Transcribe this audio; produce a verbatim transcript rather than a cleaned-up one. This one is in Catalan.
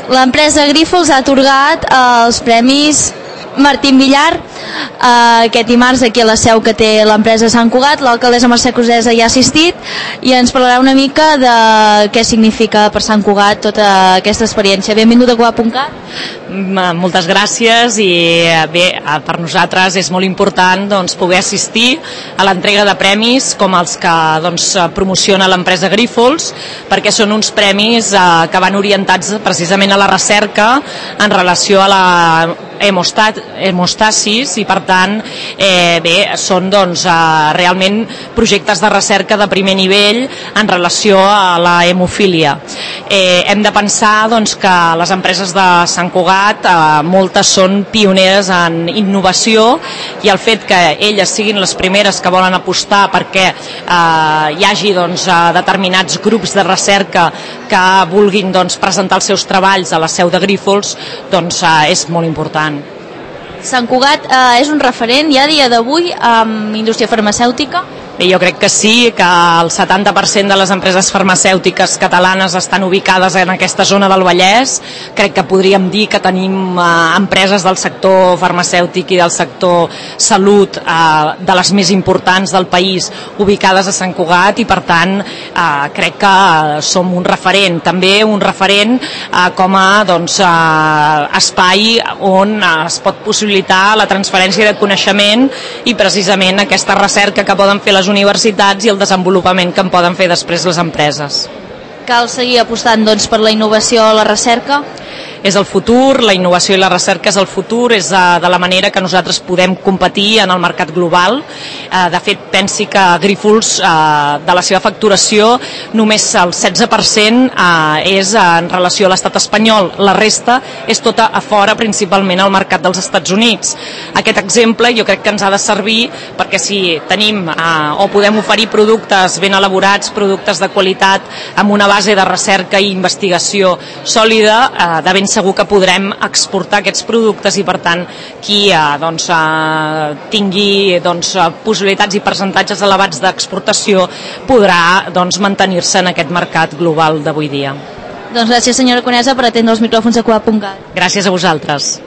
L'empresa Grífols ha atorgat els premis Martín Villar eh, aquest dimarts aquí a la seu que té l'empresa Sant Cugat. L'alcaldessa Mercè Crusesa hi ha assistit i ens parlarà una mica de què significa per Sant Cugat tota aquesta experiència. Benvingut a Cugat punt cat. Moltes gràcies i bé, per nosaltres és molt important doncs, poder assistir a l'entrega de premis com els que doncs, promociona l'empresa Grífols, perquè són uns premis eh, que van orientats precisament a la recerca en relació a la hemostat, hemostasis i per tant eh, bé, són doncs, eh, realment projectes de recerca de primer nivell en relació a la hemofília. Eh, hem de pensar doncs, que les empreses de Sant Cugat eh, moltes són pioneres en innovació i el fet que elles siguin les primeres que volen apostar perquè eh, hi hagi doncs, determinats grups de recerca que vulguin doncs, presentar els seus treballs a la seu de Grífols doncs, eh, és molt important. Sant Cugat eh, és un referent ja a dia d'avui amb indústria farmacèutica? Bé, jo crec que sí, que el setanta per cent de les empreses farmacèutiques catalanes estan ubicades en aquesta zona del Vallès. Crec que podríem dir que tenim eh, empreses del sector farmacèutic i del sector salut eh, de les més importants del país ubicades a Sant Cugat i per tant eh, crec que som un referent, també un referent eh, com a doncs, eh, espai on es pot possibilitar la transferència de coneixement i precisament aquesta recerca que poden fer les universitats i el desenvolupament que en poden fer després les empreses. Cal seguir apostant doncs, per la innovació, la recerca? És el futur, la innovació i la recerca és el futur, és de la manera que nosaltres podem competir en el mercat global. De fet, pensi que Grífols, de la seva facturació, només el setze per cent és en relació a l'estat espanyol, la resta és tota a fora, principalment al mercat dels Estats Units. Aquest exemple jo crec que ens ha de servir perquè si tenim o podem oferir productes ben elaborats, productes de qualitat, amb una base de recerca i investigació sòlida, de ben segur que podrem exportar aquests productes i per tant qui eh, doncs, eh, tingui doncs, possibilitats i percentatges elevats d'exportació podrà doncs, mantenir-se en aquest mercat global d'avui dia. Doncs gràcies senyora Conesa per atendre els micròfons de Cugat punt cat. Gràcies a vosaltres.